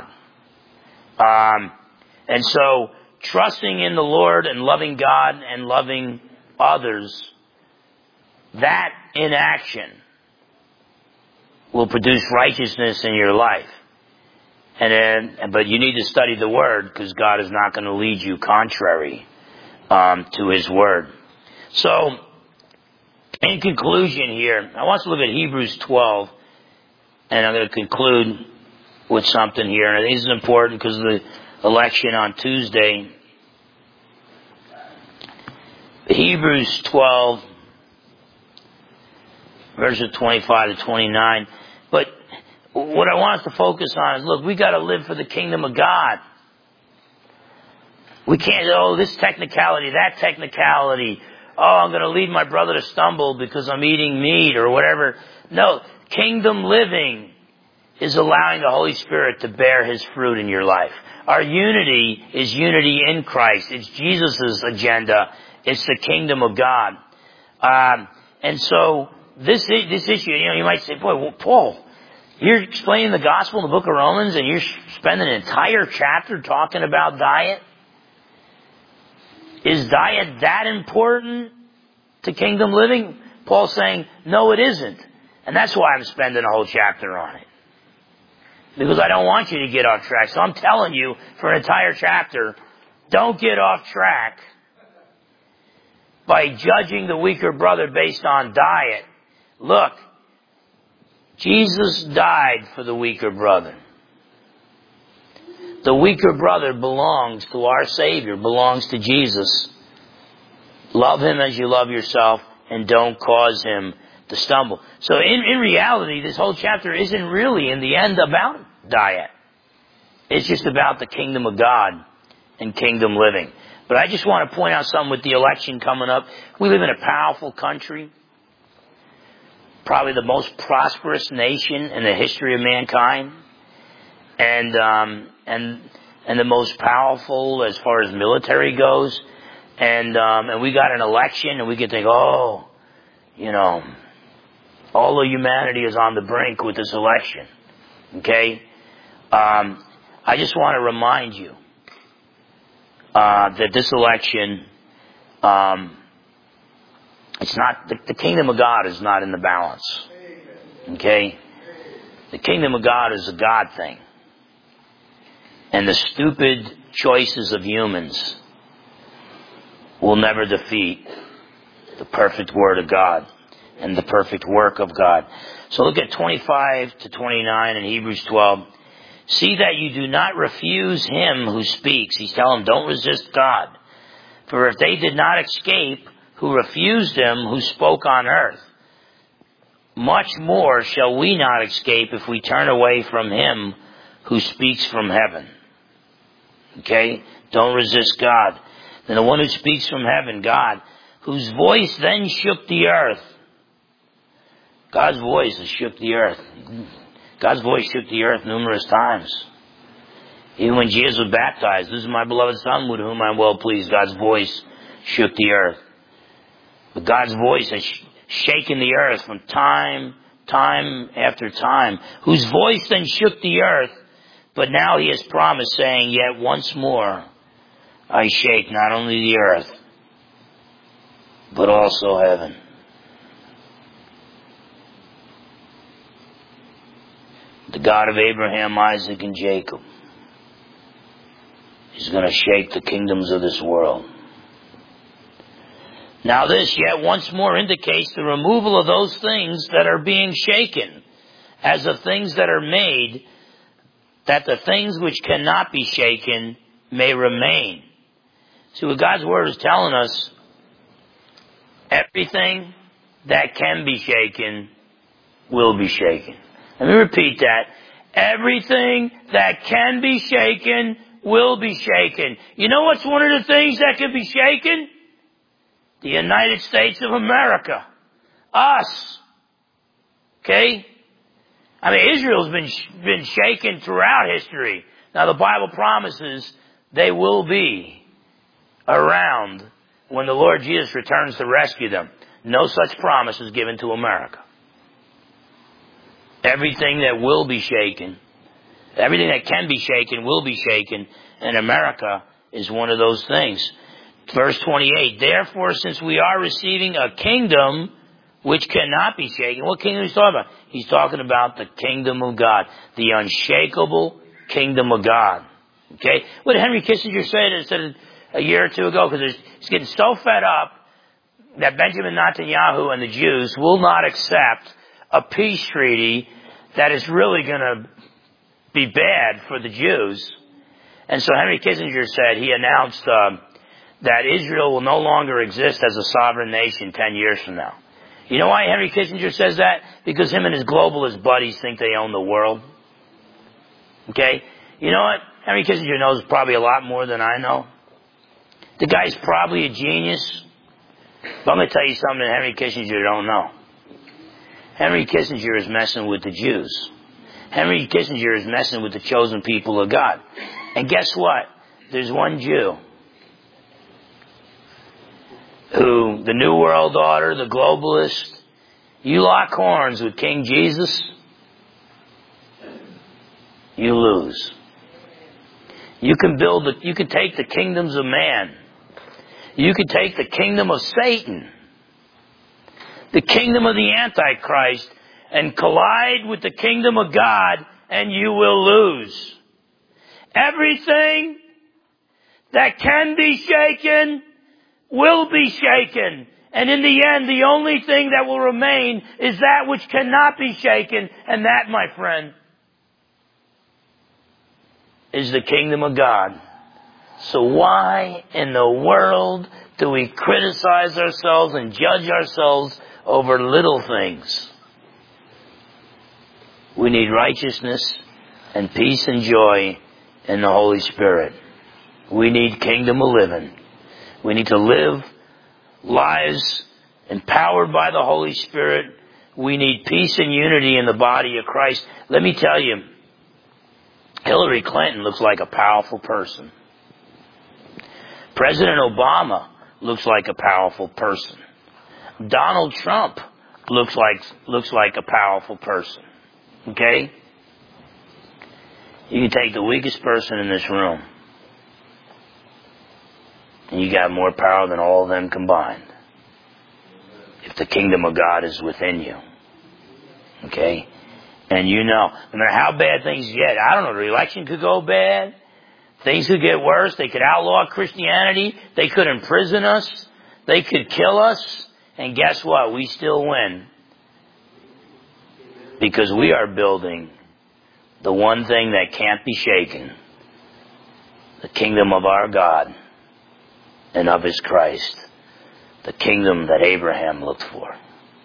And so trusting in the Lord and loving God and loving others, that in action will produce righteousness in your life. But you need to study the Word, because God is not going to lead you contrary to His Word. So, in conclusion here, I want to look at Hebrews 12, and I'm going to conclude with something here. And I think this is important because of the election on Tuesday. Hebrews 12, verses 25 to 29. But what I want us to focus on is, look, we got to live for the kingdom of God. We can't, this technicality, that technicality. I'm going to lead my brother to stumble because I'm eating meat or whatever. No, kingdom living is allowing the Holy Spirit to bear His fruit in your life. Our unity is unity in Christ. It's Jesus' agenda. It's the kingdom of God. And so this issue, you might say, boy, well, Paul, you're explaining the gospel in the book of Romans and you're spending an entire chapter talking about diet? Is diet that important to kingdom living? Paul's saying, no, it isn't. And that's why I'm spending a whole chapter on it. Because I don't want you to get off track. So I'm telling you, for an entire chapter, don't get off track by judging the weaker brother based on diet. Look, Jesus died for the weaker brother. The weaker brother belongs to our Savior, belongs to Jesus. Love Him as you love yourself, and don't cause Him to stumble. So in reality, this whole chapter isn't really, in the end, about diet. It's just about the kingdom of God and kingdom living. But I just want to point out something with the election coming up. We live in a powerful country, probably the most prosperous nation in the history of mankind, and the most powerful as far as military goes. And we got an election, and we can think, all of humanity is on the brink with this election. Okay? I just want to remind you that this election, it's not, the kingdom of God is not in the balance. Okay? The kingdom of God is a God thing. And the stupid choices of humans will never defeat The perfect Word of God and the perfect work of God. So look at 25 to 29 in Hebrews 12. See that you do not refuse him who speaks. He's telling them, don't resist God. For if they did not escape who refused him who spoke on earth, much more shall we not escape if we turn away from him who speaks from heaven. Okay? Don't resist God. Then the one who speaks from heaven, God, whose voice then shook the earth. God's voice has shook the earth. God's voice shook the earth numerous times. Even when Jesus was baptized, this is my beloved Son with whom I'm well pleased. God's voice shook the earth. But God's voice has shaken the earth from time after time. Whose voice then shook the earth, but now he has promised, saying, yet once more I shake not only the earth, but also heaven. The God of Abraham, Isaac, and Jacob is going to shake the kingdoms of this world. Now this yet once more indicates the removal of those things that are being shaken as of things that are made, that the things which cannot be shaken may remain. See, what God's Word is telling us, everything that can be shaken will be shaken. Let me repeat that. Everything that can be shaken will be shaken. You know what's one of the things that can be shaken? The United States of America. Us. Okay? I mean, Israel's been shaken throughout history. Now the Bible promises they will be around when the Lord Jesus returns to rescue them. No such promise is given to America. Everything that will be shaken, everything that can be shaken will be shaken, and America is one of those things. Verse 28, therefore, since we are receiving a kingdom which cannot be shaken, what kingdom is he talking about? He's talking about the kingdom of God, the unshakable kingdom of God. Okay? What did Henry Kissinger say a year or two ago? Because he's getting so fed up that Benjamin Netanyahu and the Jews will not accept a peace treaty that is really going to be bad for the Jews. And so Henry Kissinger said, he announced that Israel will no longer exist as a sovereign nation 10 years from now. You know why Henry Kissinger says that? Because him and his globalist buddies think they own the world. Okay? You know what? Henry Kissinger knows probably a lot more than I know. The guy's probably a genius. But I'm going to tell you something that Henry Kissinger don't know. Henry Kissinger is messing with the Jews. Henry Kissinger is messing with the chosen people of God. And guess what? There's one Jew who, the New World Order, the globalists, you lock horns with King Jesus, you lose. You can take the kingdoms of man. You can take the kingdom of Satan, the kingdom of the Antichrist, and collide with the kingdom of God, and you will lose. Everything that can be shaken will be shaken. And in the end, the only thing that will remain is that which cannot be shaken. And that, my friend, is the kingdom of God. So why in the world do we criticize ourselves and judge ourselves over little things? We need righteousness and peace and joy in the Holy Spirit. We need kingdom of living. We need to live lives empowered by the Holy Spirit. We need peace and unity in the body of Christ. Let me tell you, Hillary Clinton looks like a powerful person. President Obama looks like a powerful person. Donald Trump looks like a powerful person. Okay? You can take the weakest person in this room, and you got more power than all of them combined. If the kingdom of God is within you. Okay? And you know, no matter how bad things get, I don't know, the election could go bad. Things could get worse. They could outlaw Christianity. They could imprison us. They could kill us. And guess what? We still win. Because we are building the one thing that can't be shaken. The kingdom of our God and of His Christ. The kingdom that Abraham looked for.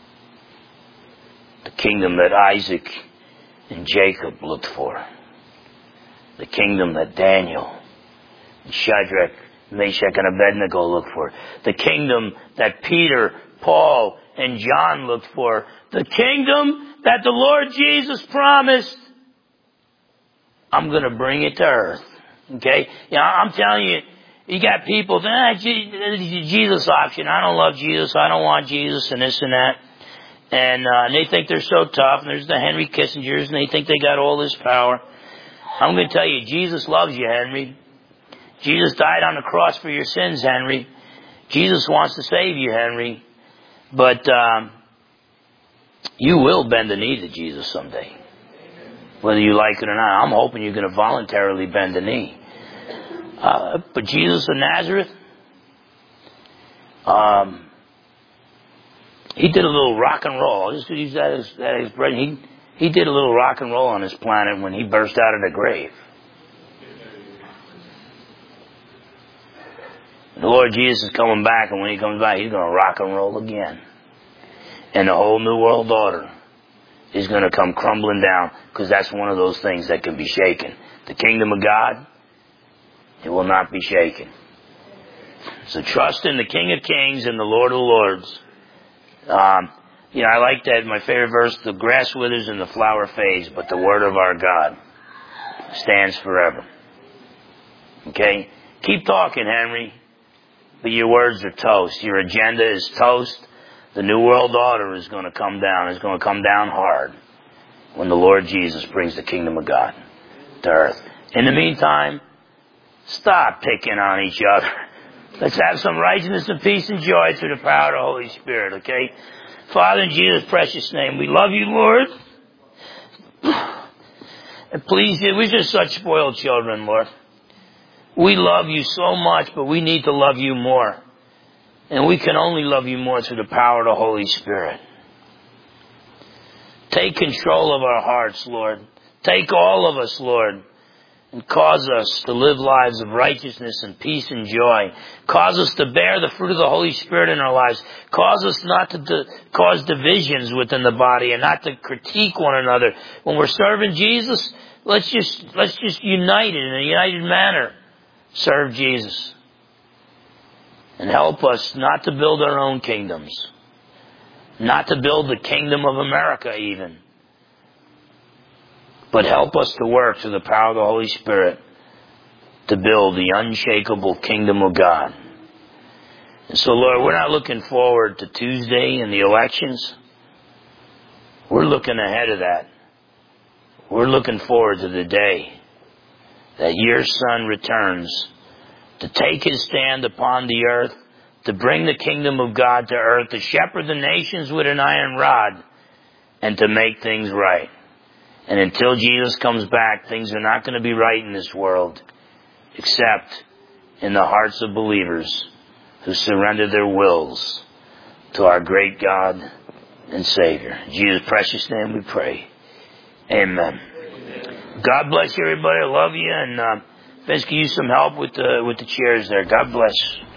The kingdom that Isaac and Jacob looked for. The kingdom that Daniel and Shadrach, Meshach, and Abednego looked for. The kingdom that Peter, Paul, and John looked for. The kingdom that the Lord Jesus promised. I'm going to bring it to earth. Okay? I'm telling you, you got people saying, Jesus option. I don't love Jesus. I don't want Jesus and this and that. And they think they're so tough. And there's the Henry Kissingers, and they think they got all this power. I'm going to tell you, Jesus loves you, Henry. Jesus died on the cross for your sins, Henry. Jesus wants to save you, Henry. But you will bend the knee to Jesus someday. Whether you like it or not. I'm hoping you're going to voluntarily bend the knee. But Jesus of Nazareth, he did a little rock and roll. I'll just use that as bread. He did a little rock and roll on this planet when he burst out of the grave. The Lord Jesus is coming back, and when He comes back, He's going to rock and roll again. And the whole New World Order is going to come crumbling down, because that's one of those things that can be shaken. The kingdom of God, it will not be shaken. So trust in the King of Kings and the Lord of Lords. I like that. My favorite verse, the grass withers and the flower fades, but the word of our God stands forever. Okay? Keep talking, Henry. But your words are toast. Your agenda is toast. The New World Order is going to come down. It's going to come down hard when the Lord Jesus brings the kingdom of God to earth. In the meantime, stop picking on each other. Let's have some righteousness and peace and joy through the power of the Holy Spirit, okay? Father, in Jesus' precious name, we love you, Lord. And please, we're just such spoiled children, Lord. We love you so much, but we need to love you more. And we can only love you more through the power of the Holy Spirit. Take control of our hearts, Lord. Take all of us, Lord. And cause us to live lives of righteousness and peace and joy. Cause us to bear the fruit of the Holy Spirit in our lives. Cause us not to cause divisions within the body and not to critique one another. When we're serving Jesus, let's just unite in a united manner. Serve Jesus. And help us not to build our own kingdoms. Not to build the kingdom of America even. But help us to work through the power of the Holy Spirit to build the unshakable kingdom of God. And so, Lord, we're not looking forward to Tuesday and the elections. We're looking ahead of that. We're looking forward to the day that your Son returns to take His stand upon the earth, to bring the kingdom of God to earth, to shepherd the nations with an iron rod, and to make things right. And until Jesus comes back, things are not going to be right in this world, except in the hearts of believers who surrender their wills to our great God and Savior. In Jesus' precious name we pray. Amen. God bless you, everybody. I love you. And Vince, can you use some help with the chairs there? God bless.